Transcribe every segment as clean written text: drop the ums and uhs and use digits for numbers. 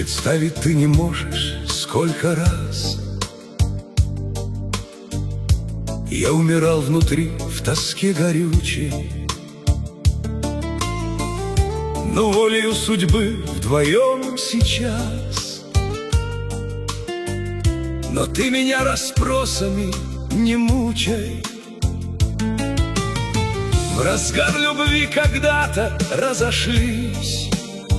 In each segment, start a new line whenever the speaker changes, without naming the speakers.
Представить ты не можешь, сколько раз я умирал внутри в тоске горючей, но волею судьбы вдвоем сейчас. Но ты меня расспросами не мучай. В разгар любви когда-то разошлись,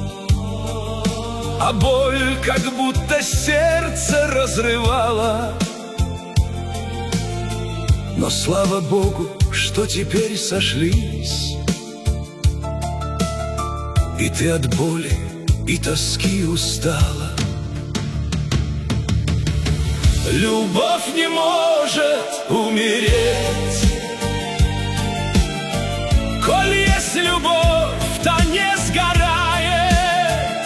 а боль как будто сердце разрывала. Но слава Богу, что теперь сошлись, и ты от боли и тоски устала. Любовь не может умереть. Коль есть любовь, то не сгорает.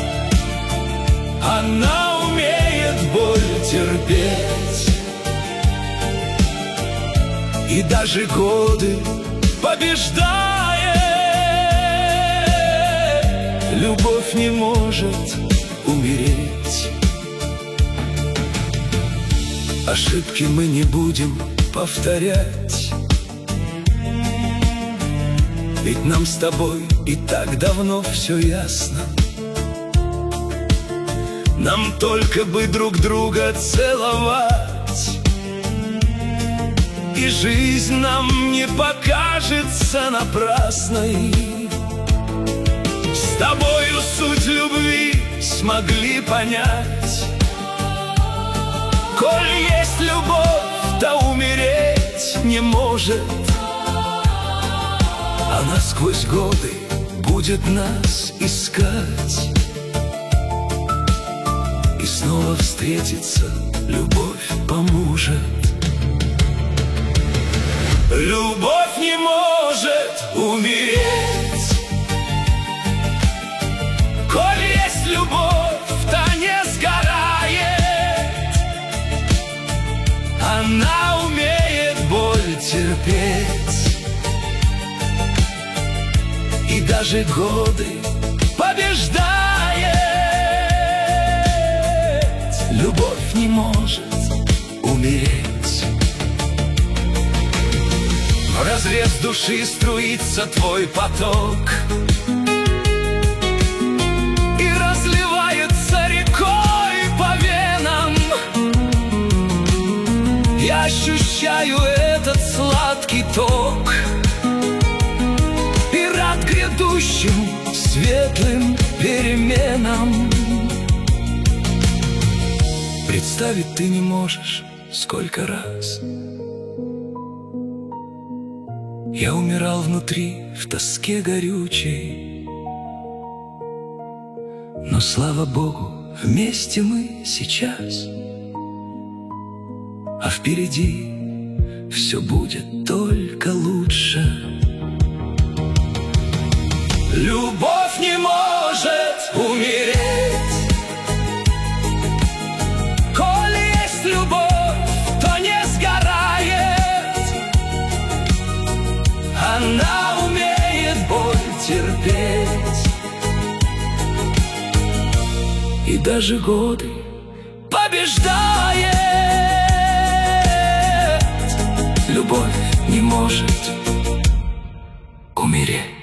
Она умеет боль терпеть, и даже годы побеждает. Любовь не может умереть. Ошибки мы не будем повторять, ведь нам с тобой и так давно все ясно. Нам только бы друг друга целовать, и жизнь нам не покажется напрасной. С тобою суть любви смогли понять. Коль есть любовь, то умереть не может. Она сквозь годы будет нас искать, и снова встретиться любовь поможет. Любовь не может умереть. Коль есть любовь, то не сгорает. Она умеет боль терпеть, и даже годы побеждает. Любовь не может умереть. Вразрез души струится твой поток и разливается рекой по венам. Я ощущаю этот сладкий ток и рад грядущим светлым переменам. Представить ты не можешь, сколько раз я умирал внутри в тоске горючей, но слава Богу, вместе мы сейчас, а впереди все будет только лучше. Любовь не может умереть. Коль есть любовь, то не сгорает. Она умеет боль терпеть, и даже годы побеждает. Любовь не может умереть.